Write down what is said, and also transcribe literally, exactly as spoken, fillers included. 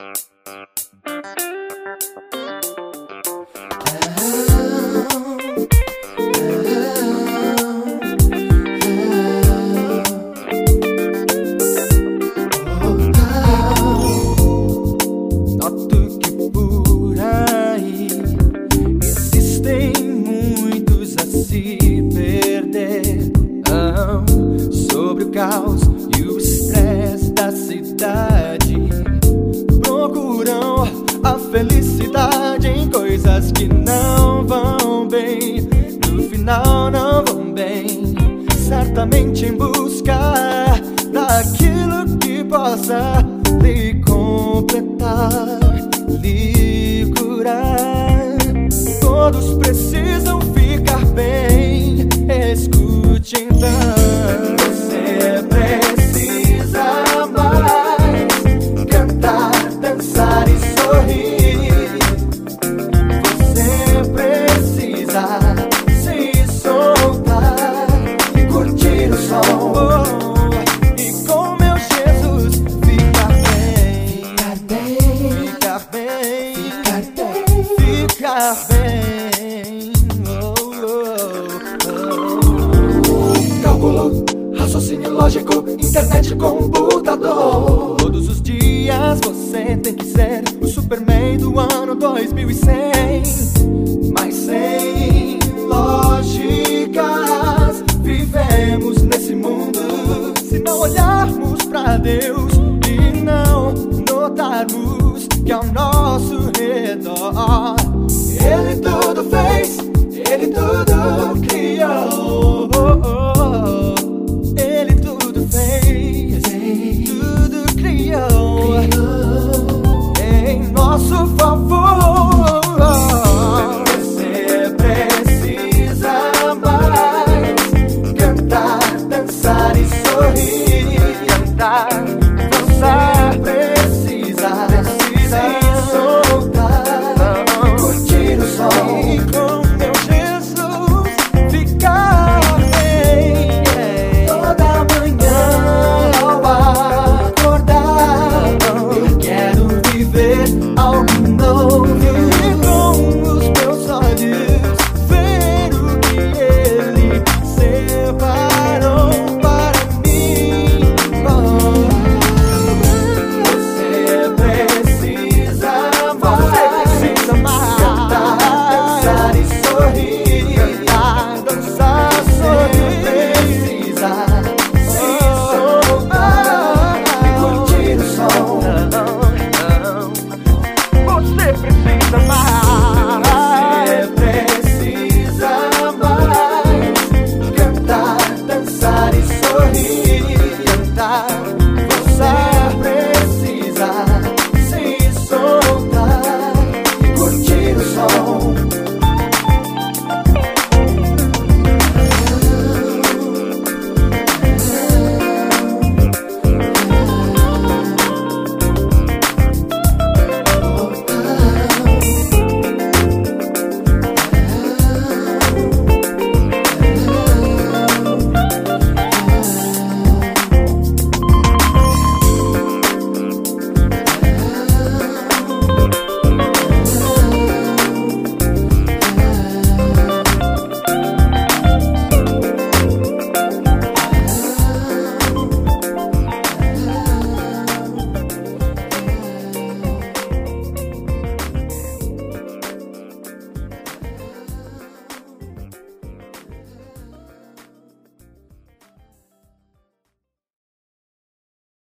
Noto que por aí existem muitos a se perder, ah, sobre o caos e o estresse da cidade. Procuram a felicidade em coisas que não vão bem, no final não vão bem. Certamente em busca daquilo que possa lhe completar, lhe curar. Todos precisam ficar bem. Escute então. Você precisa mais cantar, dançar e sorrir. Você precisa se soltar e curtir o som. Oh, e com meu Jesus ficar bem, ficar bem, ficar bem, ficar bem, ficar bem. Oh, oh, oh. Cálculo, raciocínio lógico, internet, computador. Todos os dias você tem que ser o Superman do ano dois mil e cem. Mas sem lógicas vivemos nesse mundo. Se não olharmos pra Deus e não notarmos que ao nosso redor Ele tudo fez, Ele tudo criou.